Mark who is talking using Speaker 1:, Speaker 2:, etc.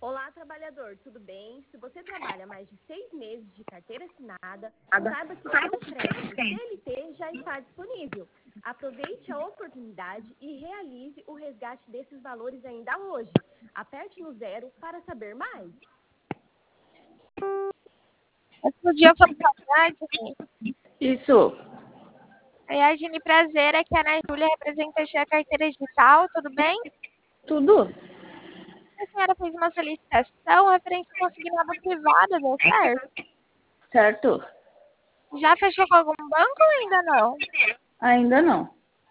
Speaker 1: Olá, trabalhador, tudo bem? Se você trabalha mais de 6 meses de carteira assinada, saiba que o seu crédito CLT já está disponível. Aproveite a oportunidade e realize o resgate desses valores ainda hoje. Aperte no 0 para saber mais.
Speaker 2: Outro dia eu falei com a Nadine.
Speaker 3: Isso.
Speaker 2: Oi, Nadine, prazer. Aqui é a Ana Júlia, representante da carteira digital, tudo bem?
Speaker 3: Tudo?
Speaker 2: A senhora fez uma solicitação referente à consignada privada, deu certo?
Speaker 3: Certo.
Speaker 2: Já fechou com algum banco ou ainda não?
Speaker 3: Ainda não.